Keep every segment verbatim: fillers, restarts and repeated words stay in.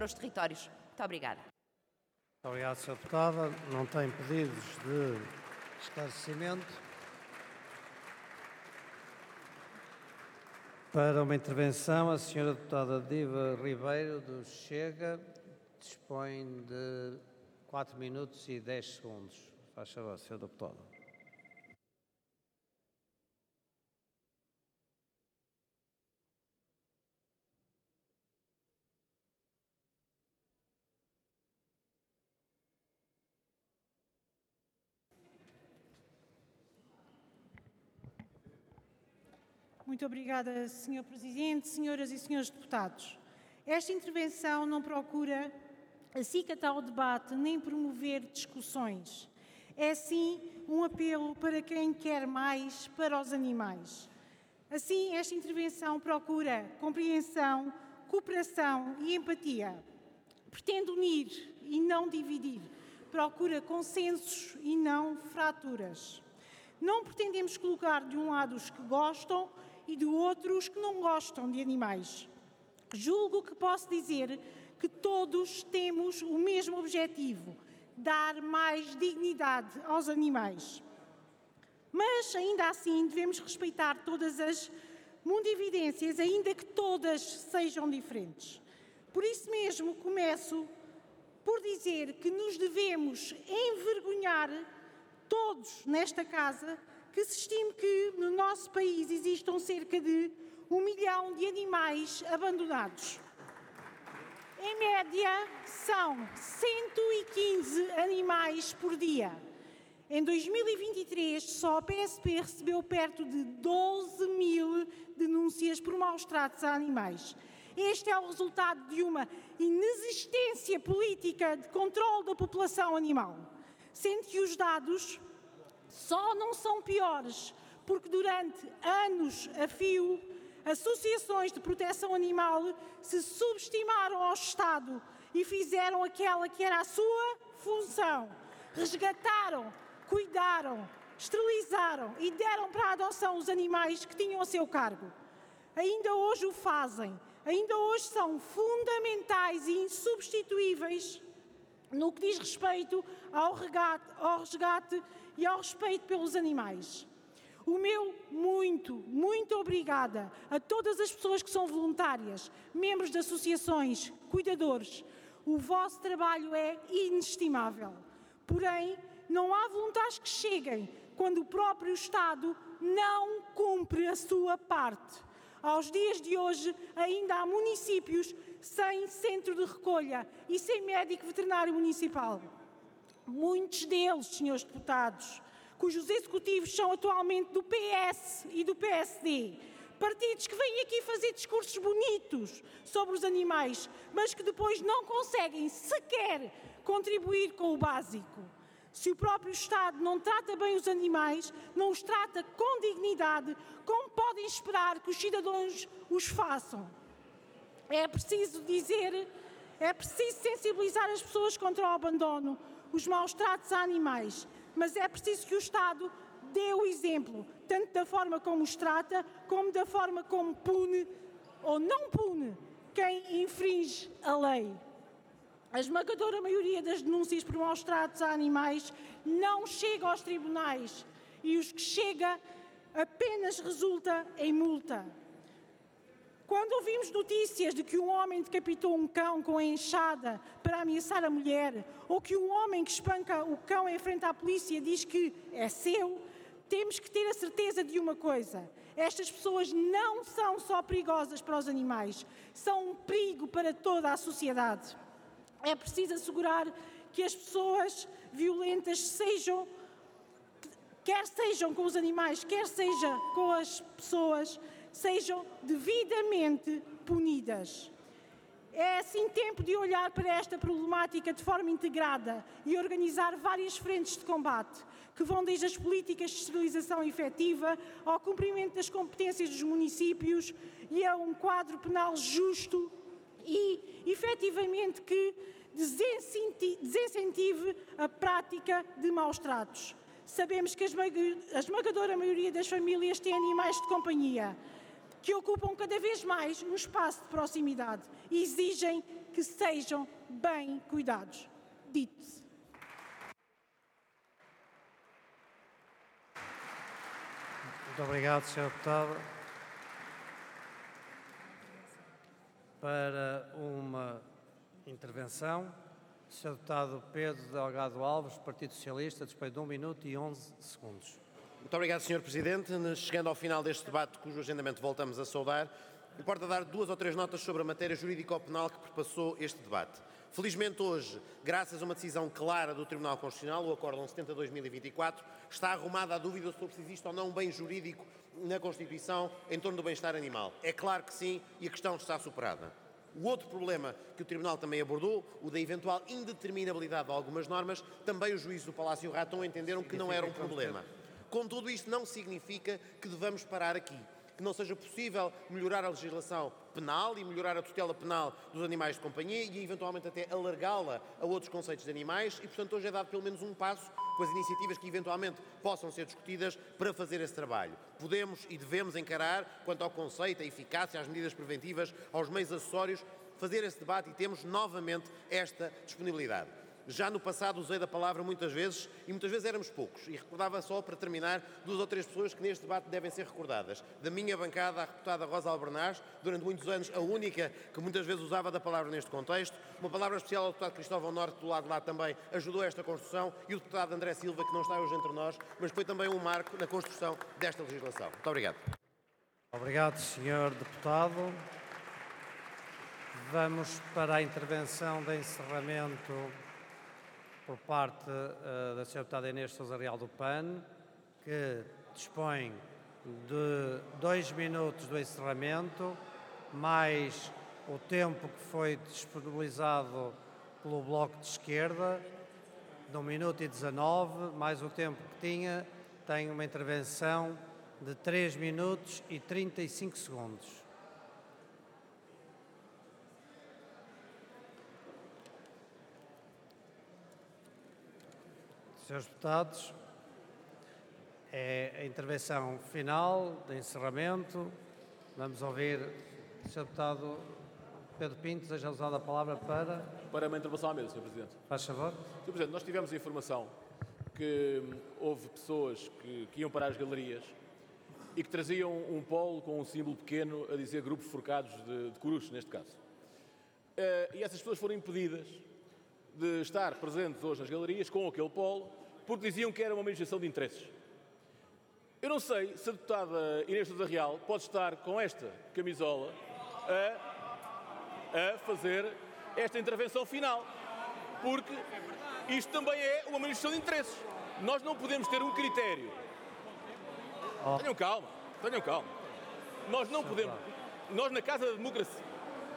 para os territórios. Muito obrigada. Muito obrigado, senhora Deputada. Não tem pedidos de esclarecimento. Para uma intervenção, a senhora Deputada Diva Ribeiro, do Chega, dispõe de quatro minutos e dez segundos. Faz favor, senhora Deputada. Muito obrigada, senhor Presidente, senhoras e senhores deputados. Esta intervenção não procura acicatar o debate nem promover discussões. É, sim, um apelo para quem quer mais para os animais. Assim, esta intervenção procura compreensão, cooperação e empatia. Pretende unir e não dividir. Procura consensos e não fraturas. Não pretendemos colocar de um lado os que gostam e do outro os que não gostam de animais. Julgo que posso dizer que todos temos o mesmo objetivo: dar mais dignidade aos animais. Mas, ainda assim, devemos respeitar todas as mundividências, ainda que todas sejam diferentes. Por isso mesmo, começo por dizer que nos devemos envergonhar, todos nesta casa, que se estime que no nosso país existam cerca de um milhão de animais abandonados. Em média, são cento e quinze animais por dia. Em dois mil e vinte e três, só a P S P recebeu perto de doze mil denúncias por maus-tratos a animais. Este é o resultado de uma inexistência política de controle da população animal, sendo que os dados só não são piores, porque durante anos a fio, associações de proteção animal se subestimaram ao Estado e fizeram aquela que era a sua função. Resgataram, cuidaram, esterilizaram e deram para a adoção os animais que tinham a seu cargo. Ainda hoje o fazem, ainda hoje são fundamentais e insubstituíveis no que diz respeito ao resgate, ao resgate e ao respeito pelos animais. O meu muito, muito obrigada a todas as pessoas que são voluntárias, membros de associações, cuidadores. O vosso trabalho é inestimável. Porém, não há voluntários que cheguem quando o próprio Estado não cumpre a sua parte. Aos dias de hoje, ainda há municípios sem centro de recolha e sem médico veterinário municipal. Muitos deles, senhores deputados, cujos executivos são atualmente do P S e do P S D, partidos que vêm aqui fazer discursos bonitos sobre os animais, mas que depois não conseguem sequer contribuir com o básico. Se o próprio Estado não trata bem os animais, não os trata com dignidade, como podem esperar que os cidadãos os façam? É preciso dizer, é preciso sensibilizar as pessoas contra o abandono, os maus-tratos a animais, mas é preciso que o Estado dê o exemplo, tanto da forma como os trata, como da forma como pune ou não pune quem infringe a lei. A esmagadora maioria das denúncias por maus-tratos a animais não chega aos tribunais e os que chega apenas resulta em multa. Quando ouvimos notícias de que um homem decapitou um cão com a enxada para ameaçar a mulher, ou que um homem que espanca o cão em frente à polícia diz que é seu, temos que ter a certeza de uma coisa: estas pessoas não são só perigosas para os animais, são um perigo para toda a sociedade. É preciso assegurar que as pessoas violentas sejam, quer sejam com os animais, quer seja com as pessoas, sejam devidamente punidas. É assim tempo de olhar para esta problemática de forma integrada e organizar várias frentes de combate, que vão desde as políticas de esterilização efetiva ao cumprimento das competências dos municípios e a um quadro penal justo e, efetivamente, que desincentive a prática de maus-tratos. Sabemos que a esmagadora maioria das famílias tem animais de companhia, que ocupam cada vez mais um espaço de proximidade e exigem que sejam bem cuidados. Dito-se. Muito obrigado, senhor Deputado. Para uma intervenção, o senhor Deputado Pedro Delgado Alves, Partido Socialista, dispõe de um minuto e onze segundos. Muito obrigado, senhor Presidente. Chegando ao final deste debate, cujo agendamento voltamos a saudar, importa dar duas ou três notas sobre a matéria jurídico-penal que perpassou este debate. Felizmente hoje, graças a uma decisão clara do Tribunal Constitucional, o Acórdão setenta barra dois mil e vinte e quatro, está arrumada a dúvida sobre se existe ou não um bem jurídico na Constituição em torno do bem-estar animal. É claro que sim, e a questão está superada. O outro problema que o Tribunal também abordou, o da eventual indeterminabilidade de algumas normas, também os juízes do Palácio Raton entenderam que não era um problema. Contudo, isto não significa que devamos parar aqui, que não seja possível melhorar a legislação penal e melhorar a tutela penal dos animais de companhia e, eventualmente, até alargá-la a outros conceitos de animais e, portanto, hoje é dado pelo menos um passo com as iniciativas que, eventualmente, possam ser discutidas para fazer esse trabalho. Podemos e devemos encarar, quanto ao conceito, à eficácia, às medidas preventivas, aos meios acessórios, fazer esse debate e temos, novamente, esta disponibilidade. Já no passado usei da palavra muitas vezes e muitas vezes éramos poucos. E recordava só, para terminar, duas ou três pessoas que neste debate devem ser recordadas. Da minha bancada, a deputada Rosa Albernaz, durante muitos anos a única que muitas vezes usava da palavra neste contexto. Uma palavra especial ao deputado Cristóvão Norte, do lado de lá também, ajudou esta construção. E o deputado André Silva, que não está hoje entre nós, mas foi também um marco na construção desta legislação. Muito obrigado. Obrigado, senhor Deputado. Vamos para a intervenção de encerramento por parte uh, da senhora deputada Inês Sousa Real do P A N, que dispõe de dois minutos do encerramento, mais o tempo que foi disponibilizado pelo Bloco de Esquerda, de um minuto e dezanove, mais o tempo que tinha, tem uma intervenção de três minutos e trinta e cinco segundos. Senhores deputados, é a intervenção final de encerramento. Vamos ouvir o senhor deputado Pedro Pinto, deseja usar a palavra para... Para uma intervenção à mesa, senhor Presidente. Faz favor. senhor Presidente, nós tivemos a informação que houve pessoas que, que iam para as galerias e que traziam um polo com um símbolo pequeno a dizer Grupo Forcados de, de Coruche, neste caso. Uh, e essas pessoas foram impedidas de estar presentes hoje nas galerias com aquele polo, porque diziam que era uma manifestação de interesses. Eu não sei se a deputada Inês Sousa Real pode estar com esta camisola a, a fazer esta intervenção final, porque isto também é uma manifestação de interesses. Nós não podemos ter um critério. Oh. Tenham calma, tenham calma. Nós não podemos... Nós, na Casa da Democracia...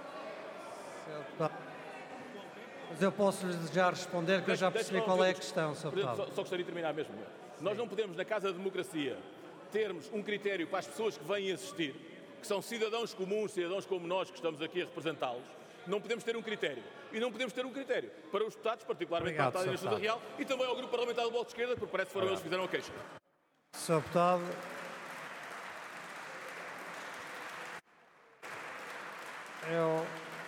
Mas eu posso-lhe já responder, que eu já percebi qual é a questão, senhor Deputado. Só, só gostaria de terminar mesmo. Nós não podemos, na Casa da Democracia, termos um critério para as pessoas que vêm assistir, que são cidadãos comuns, cidadãos como nós, que estamos aqui a representá-los. Não podemos ter um critério. E não podemos ter um critério para os deputados, particularmente para a deputada Inês Sousa Real, e também ao Grupo Parlamentar do Bloco de Esquerda, porque parece que foram eles que fizeram a queixa. senhor Deputado. Eu...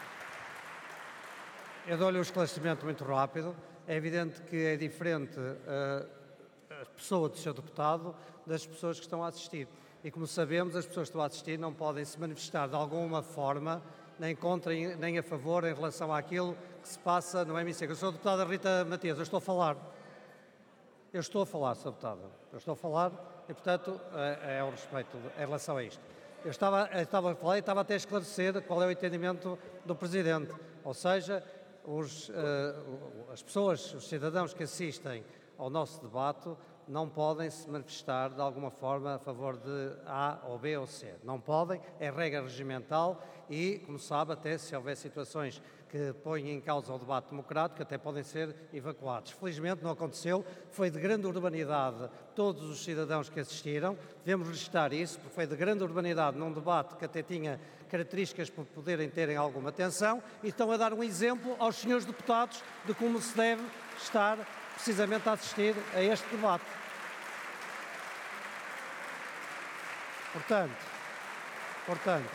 Eu dou-lhe um esclarecimento muito rápido. É evidente que é diferente uh, a pessoa do senhor Deputado das pessoas que estão a assistir. E como sabemos, as pessoas que estão a assistir não podem se manifestar de alguma forma, nem contra nem a favor, em relação àquilo que se passa no hemiciclo. senhora Deputada Rita Matias, eu estou a falar. Eu estou a falar, senhora Deputada. Eu estou a falar e, portanto, é, é o respeito em relação a isto. Eu estava, eu estava a falar e estava até a esclarecer qual é o entendimento do Presidente. Ou seja, Os, uh, as pessoas, os cidadãos que assistem ao nosso debate não podem se manifestar de alguma forma a favor de A ou B ou C. Não podem, é regra regimental e, como sabe, até se houver situações que põem em causa o debate democrático, até podem ser evacuados. Felizmente não aconteceu, foi de grande urbanidade todos os cidadãos que assistiram, devemos registrar isso, porque foi de grande urbanidade num debate que até tinha características para poderem terem alguma atenção e estão a dar um exemplo aos senhores deputados de como se deve estar precisamente a assistir a este debate. Portanto, Portanto,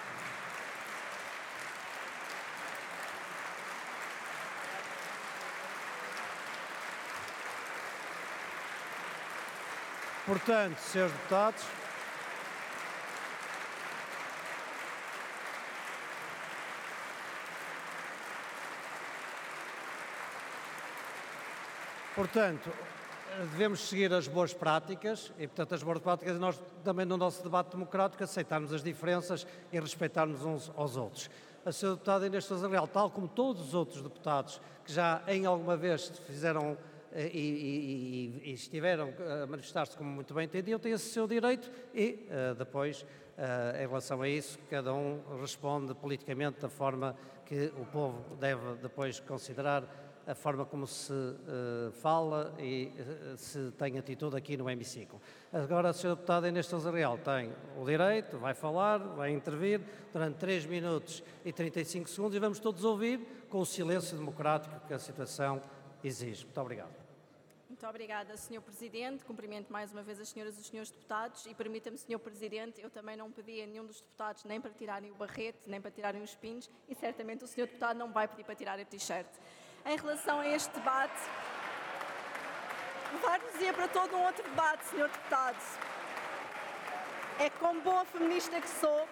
portanto, senhores deputados, portanto, devemos seguir as boas práticas e, portanto, as boas práticas, nós também no nosso debate democrático aceitarmos as diferenças e respeitarmos uns aos outros. A senhora deputada Inês Sousa Real, tal como todos os outros deputados que já em alguma vez fizeram e, e, e, e estiveram a manifestar-se como muito bem entendiam, têm esse seu direito e uh, depois, uh, em relação a isso, cada um responde politicamente da forma que o povo deve depois considerar a forma como se uh, fala e uh, se tem atitude aqui no hemiciclo. Agora a senhora deputada Inês Sousa Real tem o direito, vai falar, vai intervir durante três minutos e trinta e cinco segundos e vamos todos ouvir com o silêncio democrático que a situação exige. Muito obrigado. Muito obrigada, senhor Presidente. Cumprimento mais uma vez as senhoras e os senhores deputados e permita-me, senhor Presidente, eu também não pedi a nenhum dos deputados nem para tirarem o barrete, nem para tirarem os pinos e certamente o senhor deputado não vai pedir para tirar a t-shirt. Em relação a este debate, levar-nos-ia para todo um outro debate, senhor deputado. É que, como boa feminista que sou,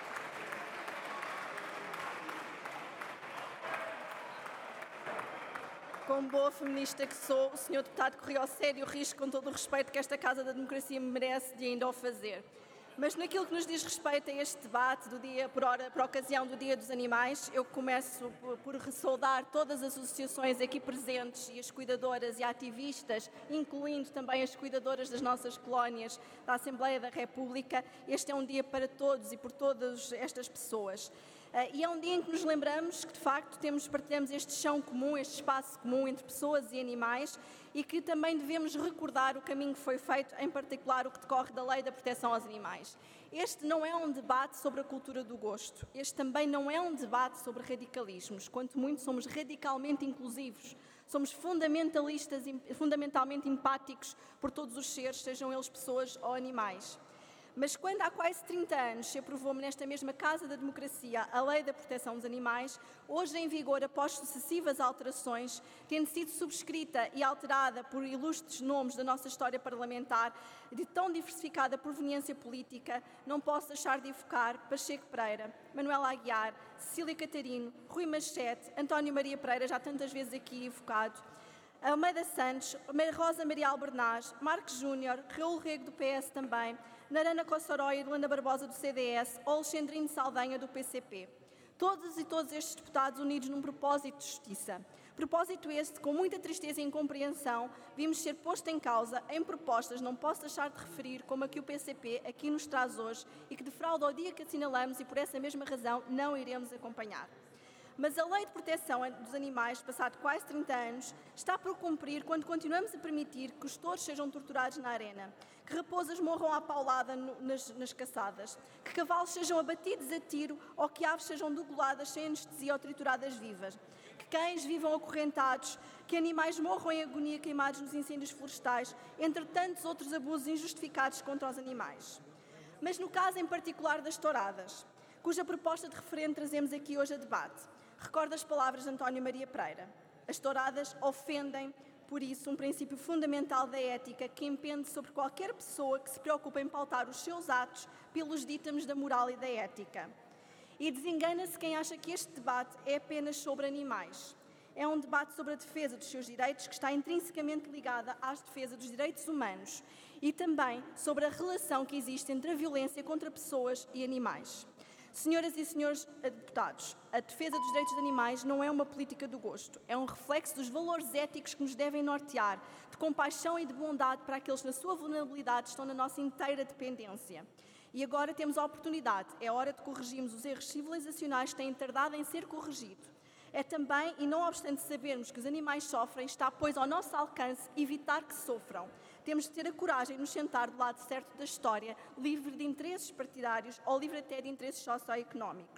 como boa feminista que sou, o senhor deputado correu ao sério risco, com todo o respeito que esta Casa da Democracia me merece, de ainda o fazer. Mas naquilo que nos diz respeito a este debate, do dia, por, hora, por ocasião do Dia dos Animais, eu começo por, por saudar todas as associações aqui presentes e as cuidadoras e ativistas, incluindo também as cuidadoras das nossas colónias da Assembleia da República. Este é um dia para todos e por todas estas pessoas. Uh, e é um dia em que nos lembramos que, de facto, temos, partilhamos este chão comum, este espaço comum entre pessoas e animais e que também devemos recordar o caminho que foi feito, em particular o que decorre da Lei da Proteção aos Animais. Este não é um debate sobre a cultura do gosto. Este também não é um debate sobre radicalismos. Quanto muito somos radicalmente inclusivos. Somos fundamentalistas, fundamentalmente empáticos por todos os seres, sejam eles pessoas ou animais. Mas quando há quase trinta anos se aprovou nesta mesma Casa da Democracia a Lei da Proteção dos Animais, hoje em vigor após sucessivas alterações, tendo sido subscrita e alterada por ilustres nomes da nossa história parlamentar, de tão diversificada proveniência política, não posso deixar de evocar Pacheco Pereira, Manuela Aguiar, Cecília Catarino, Rui Machete, António Maria Pereira, já tantas vezes aqui evocado, Almeida Santos, Rosa Maria Albernaz, Marcos Júnior, Raul Rego do P S também, Narana Cossarói e Luanda Barbosa do C D S, ou Alexandrino Saldanha do P C P. Todos e todos estes deputados unidos num propósito de justiça. Propósito este, com muita tristeza e incompreensão, vimos ser posto em causa em propostas, não posso deixar de referir, como a que o P C P aqui nos traz hoje e que defrauda ao dia que assinalamos e por essa mesma razão não iremos acompanhar. Mas a Lei de Proteção dos Animais, passado quase trinta anos, está por cumprir quando continuamos a permitir que os touros sejam torturados na arena, que raposas morram à paulada no, nas, nas caçadas, que cavalos sejam abatidos a tiro ou que aves sejam degoladas sem anestesia ou trituradas vivas, que cães vivam acorrentados, que animais morram em agonia queimados nos incêndios florestais, entre tantos outros abusos injustificados contra os animais. Mas no caso em particular das touradas, cuja proposta de referendo trazemos aqui hoje a debate, recordo as palavras de António Maria Pereira. As touradas ofendem, por isso, um princípio fundamental da ética que impende sobre qualquer pessoa que se preocupe em pautar os seus atos pelos dítames da moral e da ética. E desengana-se quem acha que este debate é apenas sobre animais. É um debate sobre a defesa dos seus direitos que está intrinsecamente ligada à defesa dos direitos humanos e também sobre a relação que existe entre a violência contra pessoas e animais. Senhoras e senhores deputados, a defesa dos direitos de animais não é uma política do gosto, é um reflexo dos valores éticos que nos devem nortear, de compaixão e de bondade para aqueles que na sua vulnerabilidade estão na nossa inteira dependência. E agora temos a oportunidade, é hora de corrigirmos os erros civilizacionais que têm tardado em ser corrigidos. É também, e não obstante sabermos que os animais sofrem, está, pois, ao nosso alcance evitar que sofram. Temos de ter a coragem de nos sentar do lado certo da história, livre de interesses partidários ou livre até de interesses socioeconómicos.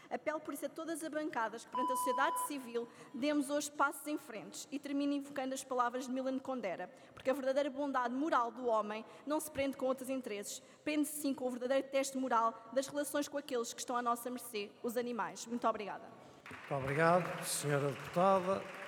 Apelo por isso a todas as bancadas que, perante a sociedade civil, demos hoje passos em frente e termino invocando as palavras de Milan Kundera, porque a verdadeira bondade moral do homem não se prende com outros interesses, prende-se sim com o verdadeiro teste moral das relações com aqueles que estão à nossa mercê, os animais. Muito obrigada. Muito obrigado, senhora Deputada.